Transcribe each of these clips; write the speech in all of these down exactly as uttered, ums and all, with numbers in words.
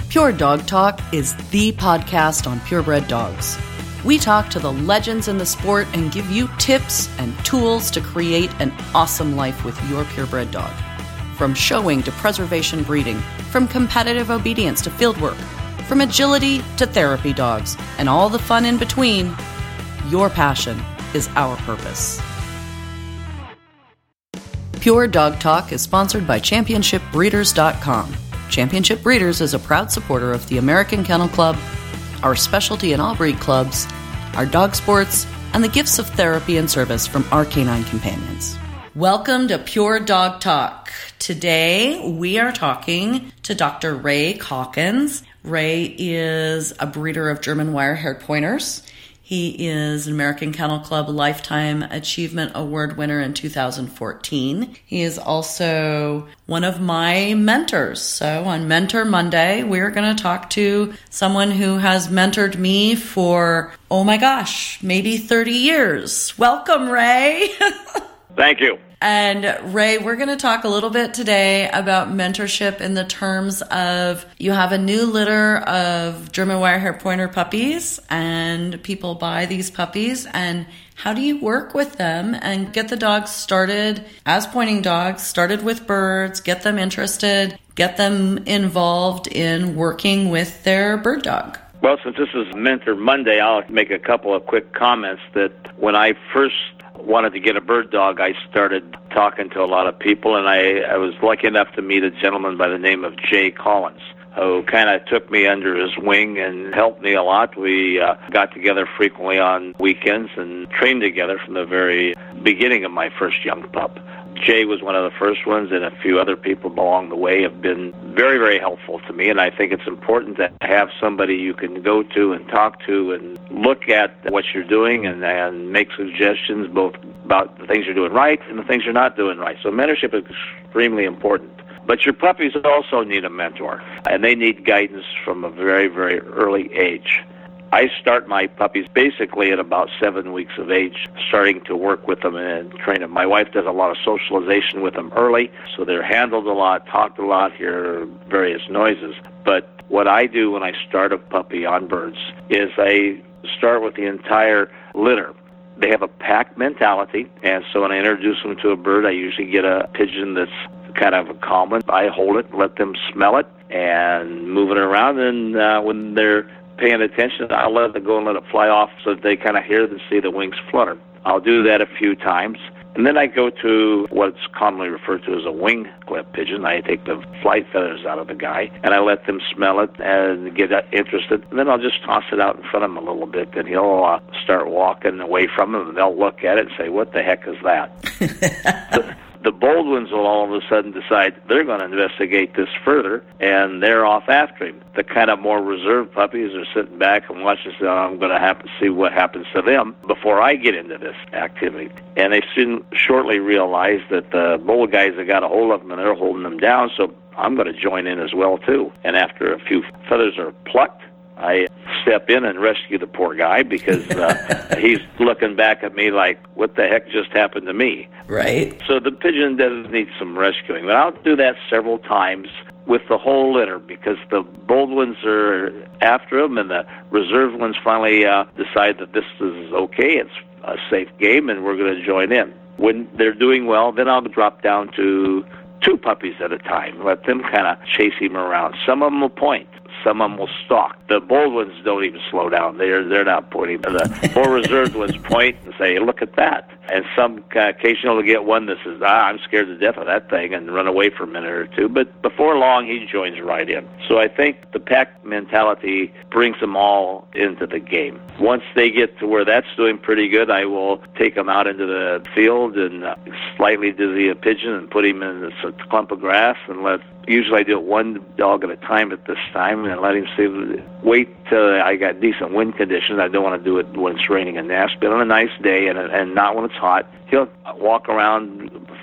Pure Dog Talk is the podcast on purebred dogs. We talk to the legends in the sport and give you tips and tools to create an awesome life with your purebred dog. From showing to preservation breeding, from competitive obedience to fieldwork, from agility to therapy dogs, and all the fun in between, your passion is our purpose. Pure Dog Talk is sponsored by championship breeders dot com. Championship Breeders is a proud supporter of the American Kennel Club, our specialty and all breed clubs, our dog sports, and the gifts of therapy and service from our canine companions. Welcome to Pure Dog Talk. Today we are talking to Doctor Ray Calkins. Ray is a breeder of German wire-haired pointers. He is an American Kennel Club Lifetime Achievement Award winner in two thousand fourteen. He is also one of my mentors. So on Mentor Monday, we're going to talk to someone who has mentored me for, oh my gosh, maybe thirty years. Welcome, Ray. Thank you. And Ray, we're going to talk a little bit today about mentorship in the terms of you have a new litter of German wire-haired pointer puppies and people buy these puppies, and how do you work with them and get the dogs started as pointing dogs, started with birds, get them interested, get them involved in working with their bird dog? Well, since this is Mentor Monday, I'll make a couple of quick comments that when I first wanted to get a bird dog, I started talking to a lot of people, and I, I was lucky enough to meet a gentleman by the name of Jay Collins, who kind of took me under his wing and helped me a lot. We uh, got together frequently on weekends and trained together from the very beginning of my first young pup. Jay was one of the first ones, and a few other people along the way have been very, very helpful to me, and I think it's important to have somebody you can go to and talk to and look at what you're doing and, and make suggestions both about the things you're doing right and the things you're not doing right. So mentorship is extremely important. But your puppies also need a mentor, and they need guidance from a very, very early age. I start my puppies basically at about seven weeks of age, starting to work with them and train them. My wife does a lot of socialization with them early, so they're handled a lot, talked a lot, hear various noises. But what I do when I start a puppy on birds is I start with the entire litter. They have a pack mentality, and so when I introduce them to a bird, I usually get a pigeon that's kind of a calm one. I hold it, let them smell it, and move it around, and uh, when they're paying attention, I'll let it go and let it fly off so that they kind of hear and see the wings flutter. I'll do that a few times. And then I go to what's commonly referred to as a wing clip pigeon. I take the flight feathers out of the guy, and I let them smell it and get interested. And then I'll just toss it out in front of him a little bit, and he'll uh, start walking away from him, and they'll look at it and say, what the heck is that? the, the bold ones will all of a sudden decide they're going to investigate this further, and they're off after him. The kind of more reserved puppies are sitting back and watching, so I'm going to have to see what happens to them before I get into this activity. And they soon shortly realize that the bold guys have got a hold of them and they're holding them down, so I'm going to join in as well, too. And after a few feathers are plucked, I step in and rescue the poor guy because uh, he's looking back at me like, what the heck just happened to me? Right. So the pigeon does need some rescuing. But I'll do that several times with the whole litter because the bold ones are after them and the reserved ones finally uh, decide that this is okay, it's a safe game, and we're going to join in. When they're doing well, then I'll drop down to two puppies at a time, let them kind of chase him around. Some of them will point. Some of them will stalk. The bold ones don't even slow down. They're they're not pointing. The more reserved ones point and say, look at that. And some uh, occasionally get one that says, ah, I'm scared to death of that thing, and run away for a minute or two. But before long, he joins right in. So I think the pack mentality brings them all into the game. Once they get to where that's doing pretty good, I will take them out into the field and uh, slightly dizzy a pigeon and put him in a clump of grass and let usually I do it one dog at a time at this time and let him see, wait till I got decent wind conditions. I don't want to do it when it's raining and nasty, but on a nice day and, and not when it's hot. He'll walk around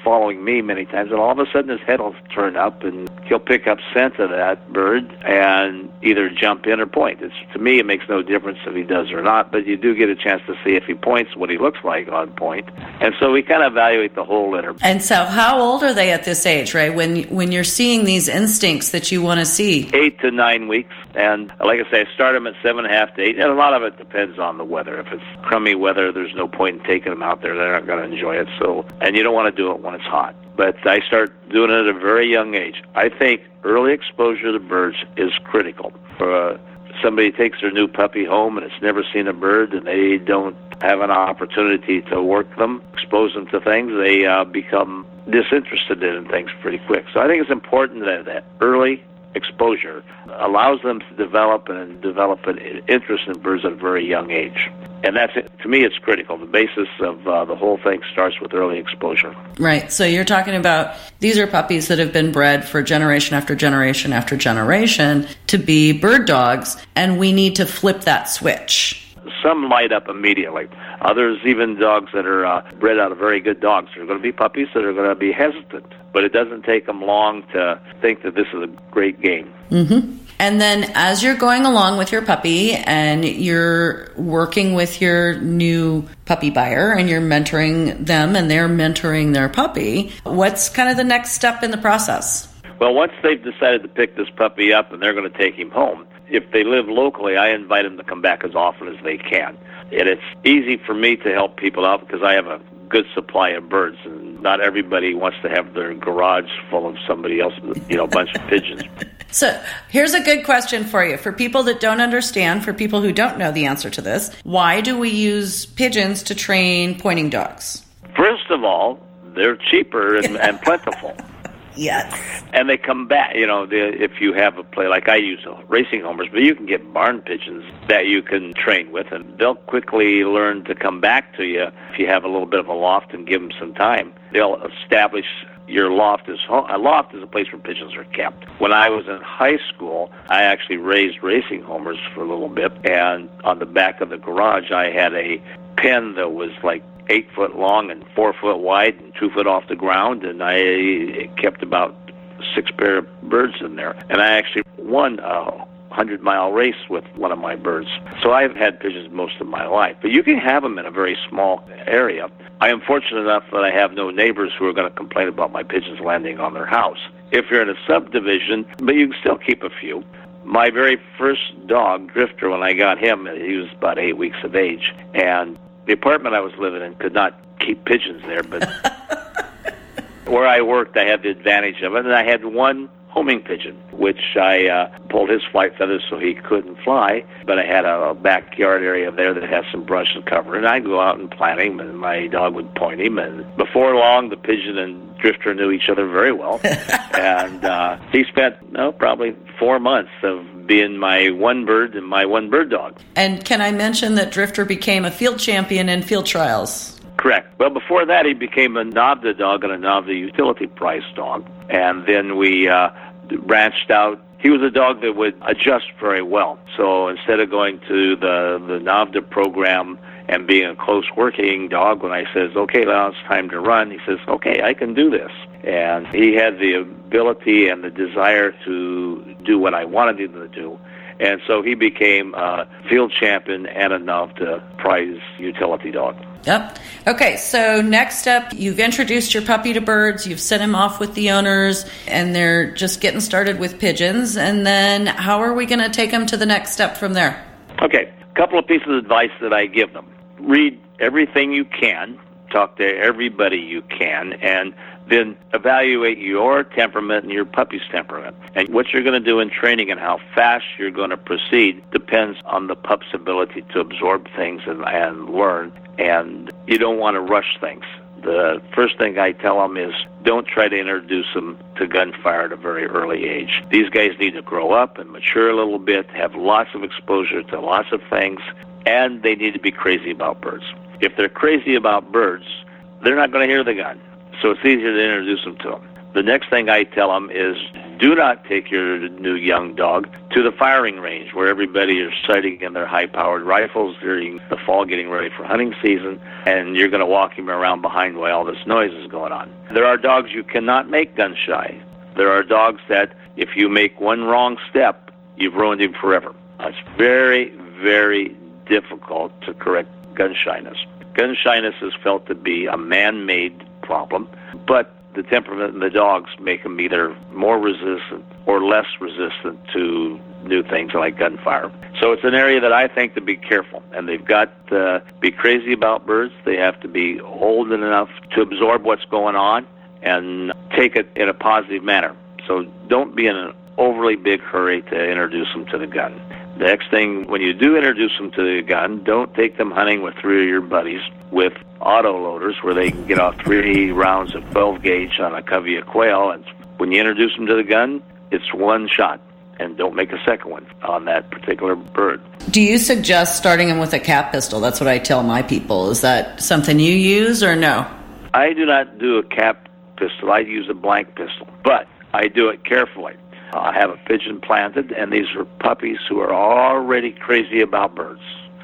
following me many times, and all of a sudden his head will turn up, and he'll pick up scent of that bird and either jump in or point. It's, to me, it makes no difference if he does or not, but you do get a chance to see if he points what he looks like on point. And so we kind of evaluate the whole litter. And so how old are they at this age, Ray, when, when you're seeing these instincts that you want to see? Eight to nine weeks. And like I say, I start them at seven and a half to eight. And a lot of it depends on the weather. If it's crummy weather, there's no point in taking them out there. They're not going to enjoy it. So, and you don't want to do it when it's hot. But I start doing it at a very young age. I think early exposure to birds is critical. For uh, somebody takes their new puppy home and it's never seen a bird, and they don't have an opportunity to work them, expose them to things, they uh, become disinterested in things pretty quick. So I think it's important that that early exposure allows them to develop and develop an interest in birds at a very young age. And that's it. To me, it's critical. The basis of uh, the whole thing starts with early exposure. Right. So you're talking about these are puppies that have been bred for generation after generation after generation to be bird dogs, and we need to flip that switch. Some light up immediately. Others, even dogs that are uh, bred out of very good dogs, are going to be puppies that are going to be hesitant. But it doesn't take them long to think that this is a great game. Mm-hmm. And then as you're going along with your puppy and you're working with your new puppy buyer and you're mentoring them and they're mentoring their puppy, what's kind of the next step in the process? Well, once they've decided to pick this puppy up and they're going to take him home, if they live locally, I invite them to come back as often as they can. And it's easy for me to help people out because I have a good supply of birds, and not everybody wants to have their garage full of somebody else's, you know, bunch of pigeons. So here's a good question for you. For people that don't understand, for people who don't know the answer to this, why do we use pigeons to train pointing dogs? First of all, they're cheaper and, and plentiful. Yes. And they come back, you know, the, if you have a play, like I use racing homers, but you can get barn pigeons that you can train with, and they'll quickly learn to come back to you if you have a little bit of a loft and give them some time. They'll establish your loft as home. A loft is a place where pigeons are kept. When I was in high school, I actually raised racing homers for a little bit, and on the back of the garage, I had a pen that was like eight foot long and four foot wide and two foot off the ground, and I kept about six pair of birds in there. And I actually won a hundred mile race with one of my birds. So I've had pigeons most of my life, but you can have them in a very small area. I am fortunate enough that I have no neighbors who are going to complain about my pigeons landing on their house. If you're in a subdivision, but you can still keep a few. My very first dog, Drifter, when I got him, he was about eight weeks of age, and the apartment I was living in could not keep pigeons there, but where I worked, I had the advantage of it. And I had one homing pigeon, which I uh, pulled his flight feathers so he couldn't fly, but I had a backyard area there that had some brush and cover, and I'd go out and plant him, and my dog would point him, and before long, the pigeon and Drifter knew each other very well, and uh, he spent, no, probably four months of being my one bird and my one bird dog. And can I mention that Drifter became a field champion in field trials? Correct. Well, before that, he became a NAVHDA dog and a NAVHDA utility prize dog. And then we uh, branched out. He was a dog that would adjust very well. So instead of going to the, the NAVHDA program and being a close working dog, when I says, okay, now it's time to run, he says, okay, I can do this. And he had the ability and the desire to do what I wanted him to do. And so he became a field champion and a NAVHDA prize utility dog. Yep. Okay, so next up, you've introduced your puppy to birds, you've sent him off with the owners, and they're just getting started with pigeons. And then how are we going to take them to the next step from there? Okay, a couple of pieces of advice that I give them. Read everything you can, talk to everybody you can, and then evaluate your temperament and your puppy's temperament. And what you're going to do in training and how fast you're going to proceed depends on the pup's ability to absorb things and, and learn. And you don't want to rush things. The first thing I tell them is don't try to introduce them to gunfire at a very early age. These guys need to grow up and mature a little bit, have lots of exposure to lots of things, and they need to be crazy about birds. If they're crazy about birds, they're not going to hear the gun. So it's easier to introduce them to them. The next thing I tell them is do not take your new young dog to the firing range where everybody is sighting in their high-powered rifles during the fall getting ready for hunting season, and you're going to walk him around behind while all this noise is going on. There are dogs you cannot make gun-shy. There are dogs that if you make one wrong step, you've ruined him forever. It's very, very difficult to correct gun shyness. Gun shyness is felt to be a man-made problem, but the temperament in the dogs make them either more resistant or less resistant to new things like gunfire. So it's an area that I think to be careful, and they've got to be crazy about birds. They have to be old enough to absorb what's going on and take it in a positive manner. So don't be in an overly big hurry to introduce them to the gun. The next thing, when you do introduce them to the gun, don't take them hunting with three of your buddies with auto loaders where they can get off three rounds of twelve gauge on a covey of quail. And when you introduce them to the gun, it's one shot, and don't make a second one on that particular bird. Do you suggest starting them with a cap pistol? That's what I tell my people. Is that something you use or no? I do not do a cap pistol. I use a blank pistol, but I do it carefully. I have a pigeon planted, and these are puppies who are already crazy about birds.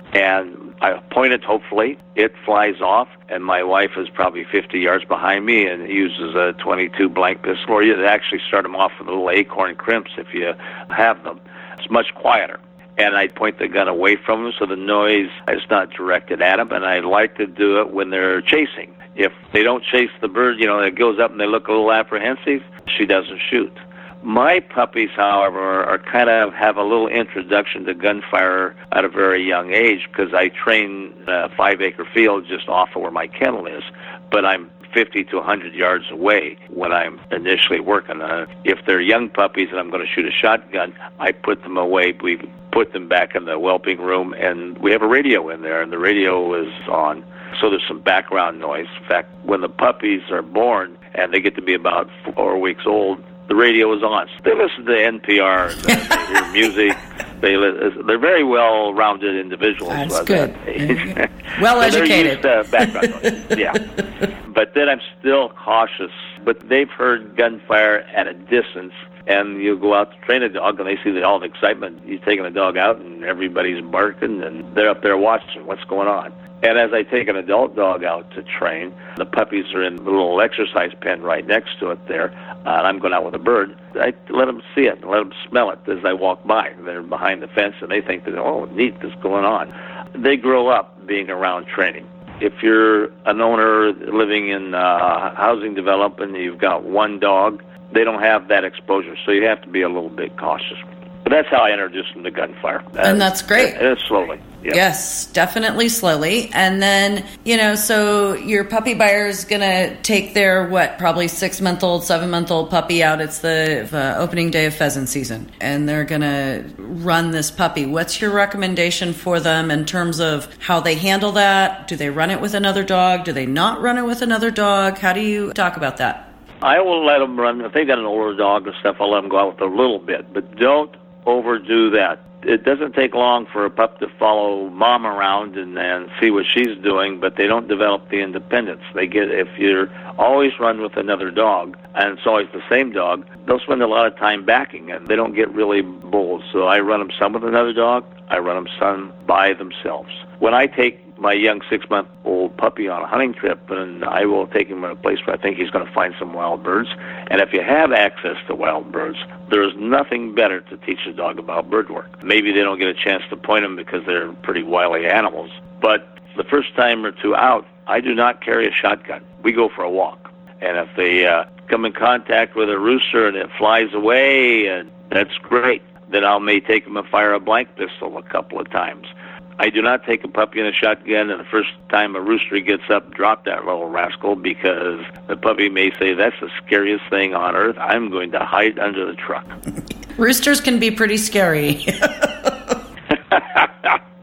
And I point it, hopefully, it flies off, and my wife is probably fifty yards behind me and uses a twenty-two blank pistol, or you actually start them off with little acorn crimps if you have them. It's much quieter. And I point the gun away from them so the noise is not directed at them, and I like to do it when they're chasing. If they don't chase the bird, you know, it goes up and they look a little apprehensive, she doesn't shoot. My puppies, however, are kind of have a little introduction to gunfire at a very young age because I train a five-acre field just off of where my kennel is, but I'm fifty to one hundred yards away when I'm initially working on it. If they're young puppies and I'm going to shoot a shotgun, I put them away. We put them back in the whelping room, and we have a radio in there, and the radio is on, so there's some background noise. In fact, when the puppies are born and they get to be about four weeks old, the radio is on. So they listen to N P R, they hear music. They li- they're very well-rounded individuals. That's good. That well so educated. They're used to background noise. Yeah. But then I'm still cautious. But they've heard gunfire at a distance, and you go out to train a dog, and they see the, all the excitement. You're taking a dog out, and everybody's barking, and they're up there watching what's going on. And as I take an adult dog out to train, the puppies are in the little exercise pen right next to it there, uh, and I'm going out with a bird. I let them see it, let them smell it as I walk by. They're behind the fence, and they think that, oh, neat, this is going on. They grow up being around training. If you're an owner living in uh, housing development and you've got one dog, they don't have that exposure, so you have to be a little bit cautious. But that's how I introduce them to gunfire. And that's great. And it's slowly. Yep. Yes, definitely slowly. And then, you know, so your puppy buyer is going to take their, what, probably six-month-old, seven-month-old puppy out. It's the uh, opening day of pheasant season. And they're going to run this puppy. What's your recommendation for them in terms of how they handle that? Do they run it with another dog? Do they not run it with another dog? How do you talk about that? I will let them run. If they've got an older dog or stuff, I'll let them go out with a little bit. But don't overdo that. It doesn't take long for a pup to follow mom around and, and see what she's doing, but they don't develop the independence. They get, if you're always run with another dog, and it's always the same dog, they'll spend a lot of time backing, and they don't get really bold. So I run them some with another dog, I run them some by themselves. When I take my young six-month-old puppy on a hunting trip, and I will take him to a place where I think he's going to find some wild birds. And if you have access to wild birds, there's nothing better to teach a dog about bird work. Maybe they don't get a chance to point them because they're pretty wily animals. But the first time or two out, I do not carry a shotgun. We go for a walk. And if they uh, come in contact with a rooster and it flies away, and that's great. Then I may take them and fire a blank pistol a couple of times. I do not take a puppy in a shotgun, and the first time a rooster gets up, drop that little rascal, because the puppy may say, that's the scariest thing on earth. I'm going to hide under the truck. Roosters can be pretty scary. Well,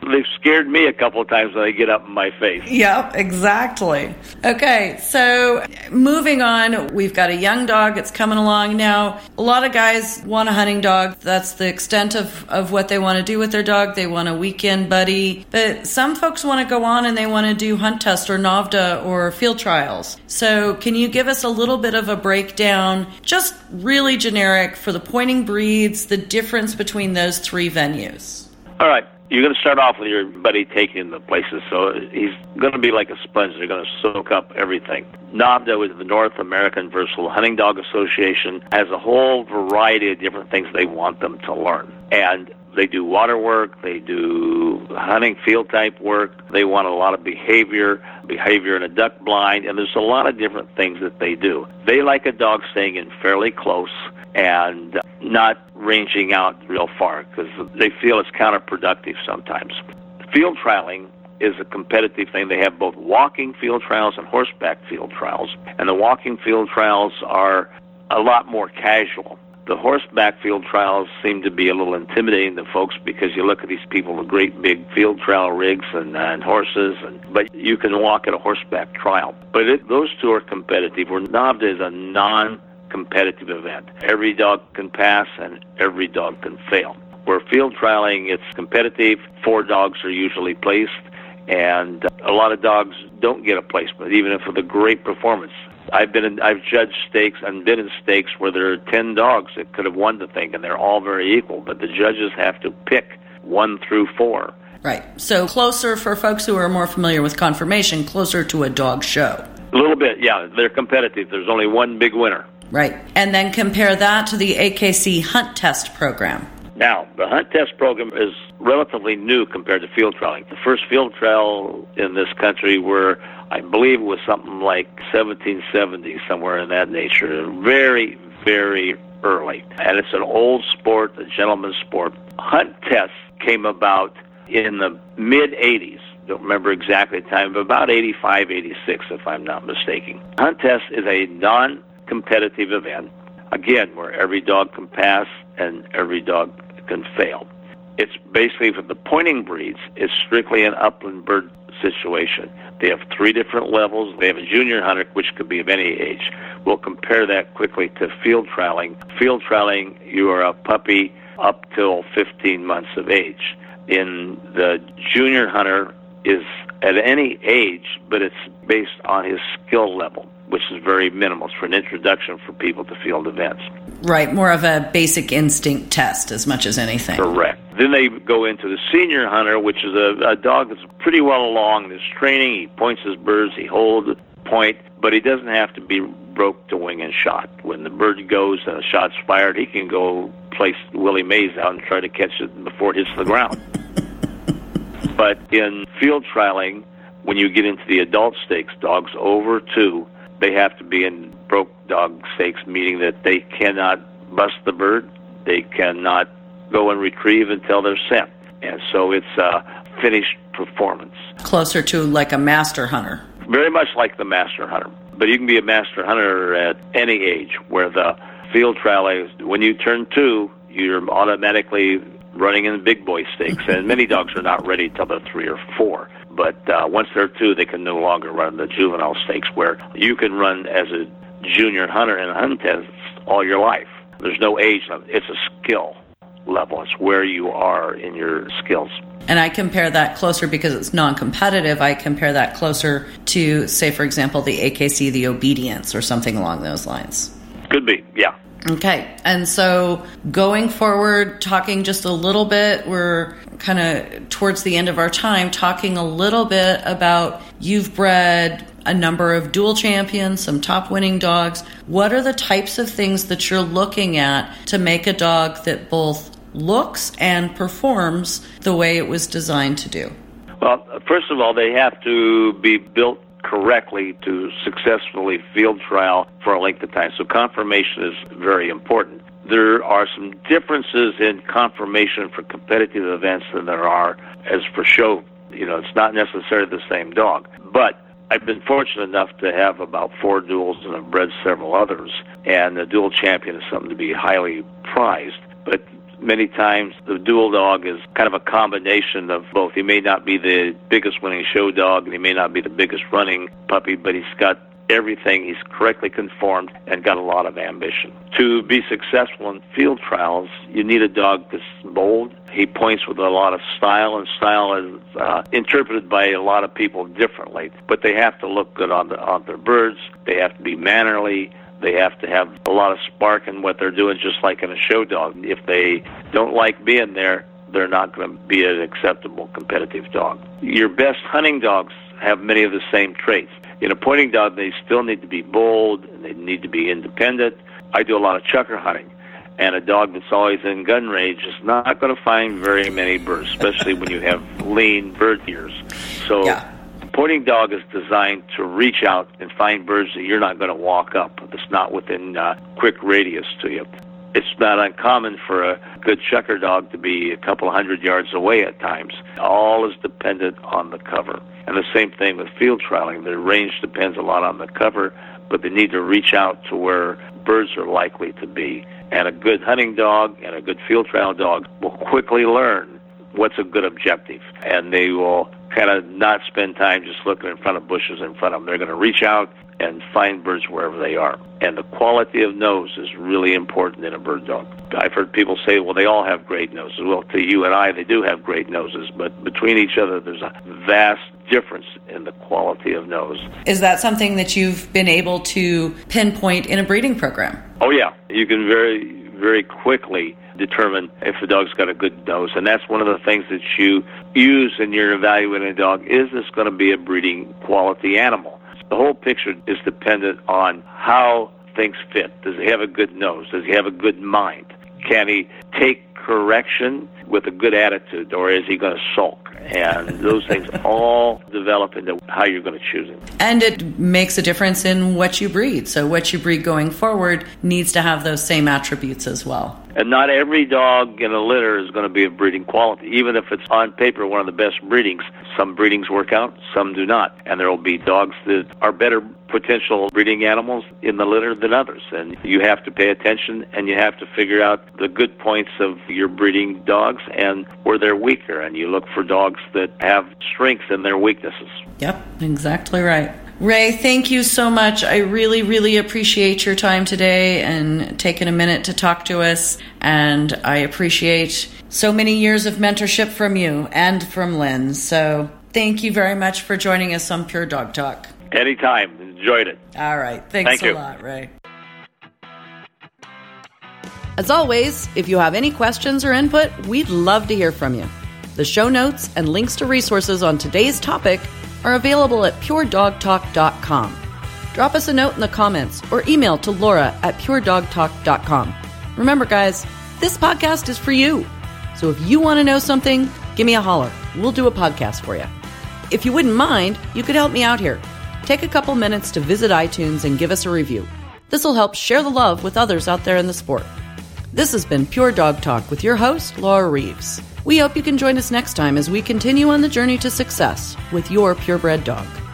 they've scared me a couple of times when they get up in my face. Yep, exactly. Okay, so moving on, we've got a young dog. It's coming along now. A lot of guys want a hunting dog. That's the extent of, of what they want to do with their dog. They want a weekend buddy. But some folks want to go on and they want to do hunt test or NAVHDA or field trials. So can you give us a little bit of a breakdown, just really generic, for the pointing breeds, the difference between those three venues? All right. You're going to start off with your buddy taking the places, so he's going to be like a sponge. They're going to soak up everything. NAVHDA is the North American Versatile Hunting Dog Association, has a whole variety of different things they want them to learn. And they do water work, they do hunting field type work, they want a lot of behavior, behavior in a duck blind, and there's a lot of different things that they do. They like a dog staying in fairly close and not ranging out real far because they feel it's counterproductive sometimes. Field trialing is a competitive thing. They have both walking field trials and horseback field trials, and the walking field trials are a lot more casual. The horseback field trials seem to be a little intimidating to folks because you look at these people with great big field trial rigs and, and horses, and but you can walk at a horseback trial. But it, those two are competitive, where NAVHDA is a non-competitive event. Every dog can pass and every dog can fail. Where field trialing, it's competitive. Four dogs are usually placed, and a lot of dogs don't get a placement, even if with a great performance. I've been in, I've judged stakes and been in stakes where there are ten dogs that could have won the thing, and they're all very equal, but the judges have to pick one through four. Right. So closer, for folks who are more familiar with conformation, closer to a dog show. A little bit, yeah. They're competitive. There's only one big winner. Right. And then compare that to the A K C Hunt Test program. Now, the Hunt Test program is relatively new compared to field trialing. The first field trial in this country were, I believe it was something like seventeen seventy, somewhere in that nature. Very, very early. And it's an old sport, a gentleman's sport. Hunt tests came about in the mid-eighties. Don't remember exactly the time, but about eighty-five, eighty-six, if I'm not mistaken. Hunt test is a non-competitive event, again, where every dog can pass and every dog can fail. It's basically, for the pointing breeds, it's strictly an upland bird situation. They have three different levels. They have a junior hunter, which could be of any age. We'll compare that quickly to field trialing. Field trialing, you are a puppy up till fifteen months of age. In the junior hunter is at any age, but it's based on his skill level, which is very minimal. It's for an introduction for people to field events. Right, more of a basic instinct test as much as anything. Correct. Then they go into the senior hunter, which is a, a dog that's pretty well along in his training. He points his birds, he holds the point, but he doesn't have to be broke to wing and shot. When the bird goes and a shot's fired, he can go place Willie Mays out and try to catch it before it hits the ground. But in field trialing, when you get into the adult stakes, dogs over two, they have to be in broke dog stakes, meaning that they cannot bust the bird, they cannot go and retrieve until they're sent. And so it's a finished performance. Closer to like a master hunter. Very much like the master hunter. But you can be a master hunter at any age, where the field trial is, when you turn two, you're automatically running in the big boy stakes. And many dogs are not ready till they're three or four. But uh, once they're two, they can no longer run the juvenile stakes, where you can run as a junior hunter in a hunt test all your life. There's no age limit. It's a skill level. It's where you are in your skills. And I compare that closer, because it's non-competitive, I compare that closer to, say, for example, the A K C, the obedience, or something along those lines. Could be, yeah. Okay, and so going forward, talking just a little bit, we're kind of towards the end of our time, talking a little bit about, you've bred a number of dual champions, some top winning dogs. What are the types of things that you're looking at to make a dog that both looks and performs the way it was designed to do? Well, first of all, they have to be built correctly to successfully field trial for a length of time. So conformation is very important. There are some differences in conformation for competitive events than there are as for show. You know, it's not necessarily the same dog. But I've been fortunate enough to have about four duels and have bred several others. And the dual champion is something to be highly prized. But many times the dual dog is kind of a combination of both. He may not be the biggest winning show dog, and he may not be the biggest running puppy, but he's got everything. He's correctly conformed and got a lot of ambition. To be successful in field trials, you need a dog that's bold. He points with a lot of style, and style is uh, interpreted by a lot of people differently. But they have to look good on, the, on their birds. They have to be mannerly. They have to have a lot of spark in what they're doing, just like in a show dog. If they don't like being there, they're not going to be an acceptable competitive dog. Your best hunting dogs have many of the same traits. In a pointing dog, they still need to be bold, and they need to be independent. I do a lot of chucker hunting, and a dog that's always in gun range is not going to find very many birds, especially when you have lean bird ears. So yeah. A pointing dog is designed to reach out and find birds that you're not going to walk up. That's not within uh, quick radius to you. It's not uncommon for a good chucker dog to be a couple hundred yards away at times. All is dependent on the cover. And the same thing with field trialing. The range depends a lot on the cover, but they need to reach out to where birds are likely to be. And a good hunting dog and a good field trial dog will quickly learn what's a good objective. And they will kind of not spend time just looking in front of bushes in front of them. They're going to reach out and find birds wherever they are. And the quality of nose is really important in a bird dog. I've heard people say, well, they all have great noses. Well, to you and I, they do have great noses, but between each other, there's a vast difference in the quality of nose. Is that something that you've been able to pinpoint in a breeding program? Oh, yeah. You can very, very quickly determine if a dog's got a good nose, and that's one of the things that you use in your evaluating a dog. Is this going to be a breeding quality animal? The whole picture is dependent on how things fit. Does he have a good nose? Does he have a good mind? Can he take correction with a good attitude, or is he going to sulk? And those things all develop into how you're going to choose him. And it makes a difference in what you breed. So what you breed going forward needs to have those same attributes as well. And not every dog in a litter is going to be of breeding quality. Even if it's on paper one of the best breedings, some breedings work out, some do not. And there will be dogs that are better potential breeding animals in the litter than others. And you have to pay attention, and you have to figure out the good points of your breeding dogs and where they're weaker. And you look for dogs that have strengths in their weaknesses. Yep, exactly right. Ray, thank you so much. I really, really appreciate your time today and taking a minute to talk to us. And I appreciate so many years of mentorship from you and from Lynn. So thank you very much for joining us on Pure Dog Talk. Anytime. Enjoyed it. All right. Thanks Thank a you. lot, Ray. As always, if you have any questions or input, we'd love to hear from you. The show notes and links to resources on today's topic are available at pure dog talk dot com. Drop us a note in the comments or email to Laura at pure dog talk dot com. Remember, guys, this podcast is for you. So if you want to know something, give me a holler. We'll do a podcast for you. If you wouldn't mind, you could help me out here. Take a couple minutes to visit iTunes and give us a review. This will help share the love with others out there in the sport. This has been Pure Dog Talk with your host, Laura Reeves. We hope you can join us next time as we continue on the journey to success with your purebred dog.